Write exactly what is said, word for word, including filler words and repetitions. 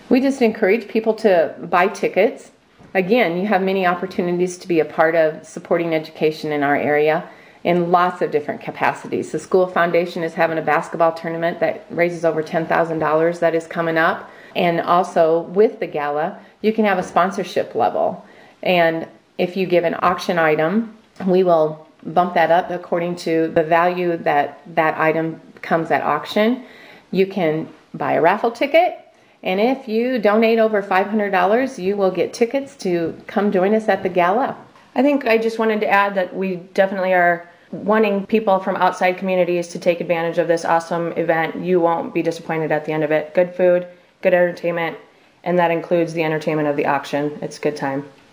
We just encourage people to buy tickets. Again, you have many opportunities to be a part of supporting education in our area in lots of different capacities. The School Foundation is having a basketball tournament that raises over ten thousand dollars that is coming up. And also with the gala, you can have a sponsorship level. And if you give an auction item, we will bump that up according to the value that that item comes at auction. You can buy a raffle ticket. And if you donate over five hundred dollars, you will get tickets to come join us at the gala. I think I just wanted to add that we definitely are wanting people from outside communities to take advantage of this awesome event. You won't be disappointed at the end of it. Good food, good entertainment, and that includes the entertainment of the auction. It's a good time.